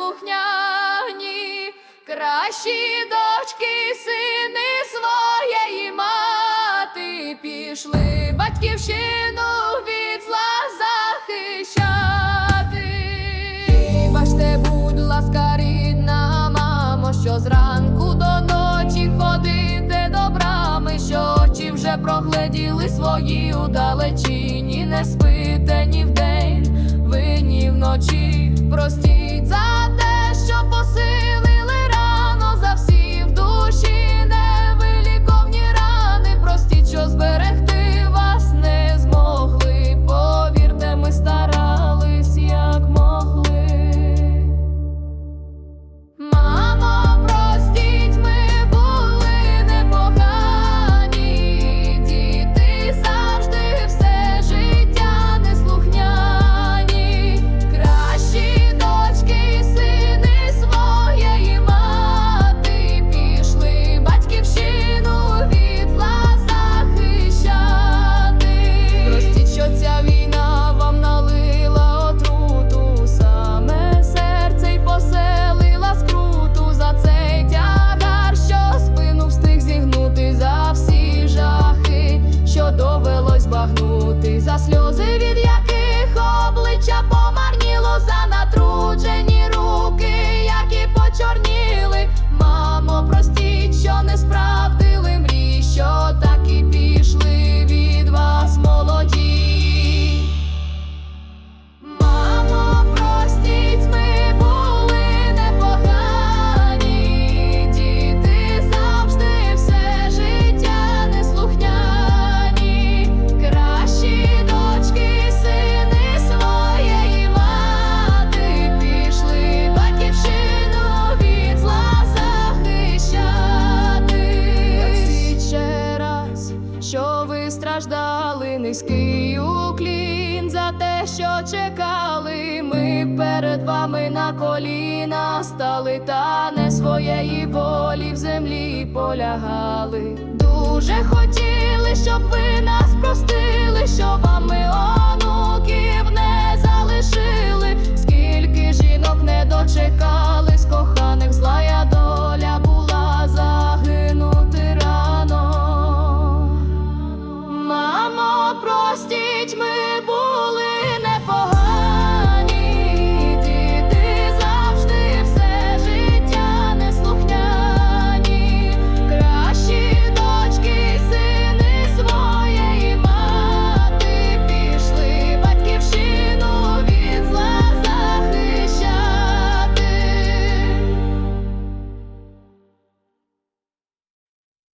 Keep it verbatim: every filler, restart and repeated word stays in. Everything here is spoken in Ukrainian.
неслухняні, кращі дочки, сини своєї мати, пішли батьківщину від зла захищати. Бачте, будь ласка, рідна мамо, що зранку до ночі ходите до брами, що очі вже прогледіли свої удалечині, не спите ні вдень, ви ні вночі. Простіть за те, що посилили рано, за всі в душі невиліковні рани. Простіть, що зберегти вас не змогли, повірте, ми старались як могли. Мамо, простіть, ми були непогані, діти завжди все життя неслухняні, кращі дочки, сини своєї мати, пішли батьківщину від зла захищати. Простіть, що ця війна вам налила отруту, саме серце й поселила скруту, за цей тягар, що спину встиг зігнути, за всі жахи, що довелось багнути, за сльози, від яких обличчя помарніло, за натруджені руки, які почорніли. Мамо, простіть, що не справдили мрій, що так і пішли від вас молоді. Мамо, простіть, ми були непогані, діти завжди все життя неслухняні, кращі дочки, сини своєї мати, пішли батьківщину від зла захищати. Простіть ще раз, що ви страждали, низький уклін за те, що чекали. Ми перед вами на коліна стали, та не своєї волі в землі полягали. Дуже хотіли, щоб ви нас простили, що вам ми онуків не залишили. Скільки жінок не дочекали,